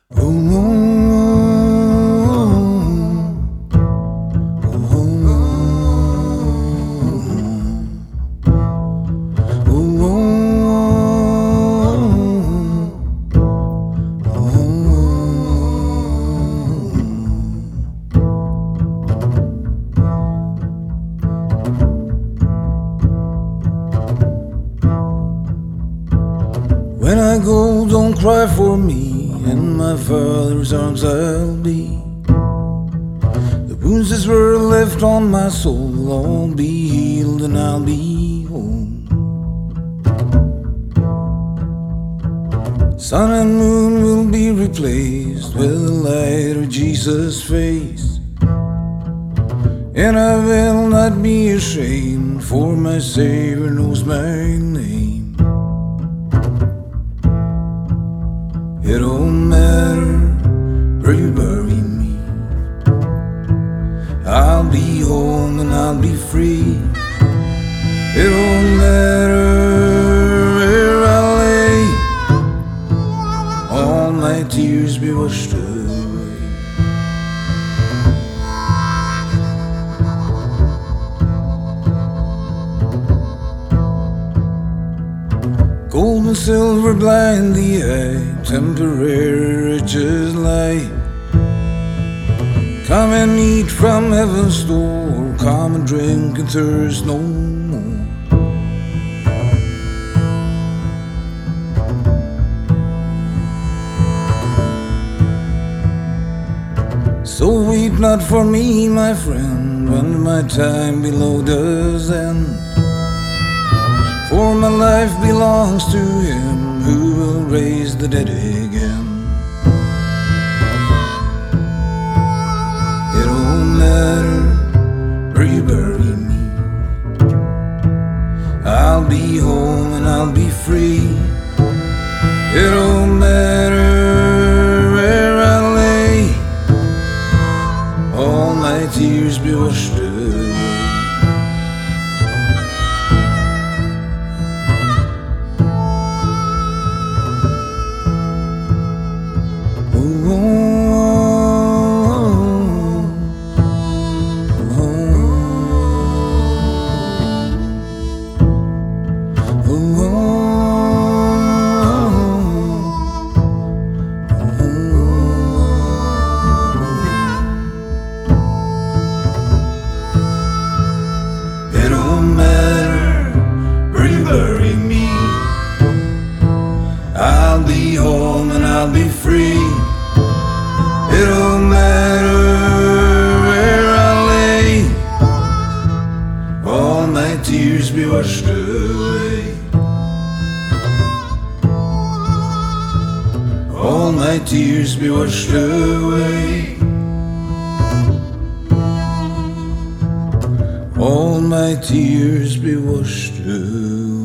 Oh, when I go, don't cry for me. In my Father's arms I'll be. The wounds that were left on my soul will all be healed and I'll be home. Sun and moon will be replaced with the light of Jesus' face. And I will not be ashamed, for my Savior knows my name. It don't matter where you bury me, I'll be home and I'll be free. It don't matter where I lay, all my tears be washed away. Gold and silver blind the eye, temporary riches lie. Come and eat from heaven's store, come and drink and thirst no more. So weep not for me, my friend, when my time below does end. For my life belongs to Him who will raise the dead again. It don't matter where you bury me, I'll be home and I'll be free. It don't matter where I lay, all my tears be washed away. It don't matter where you bury me, I'll be home and I'll be free. It don't matter where I lay, all my tears be washed away. All my tears be washed away. All my tears be washed away.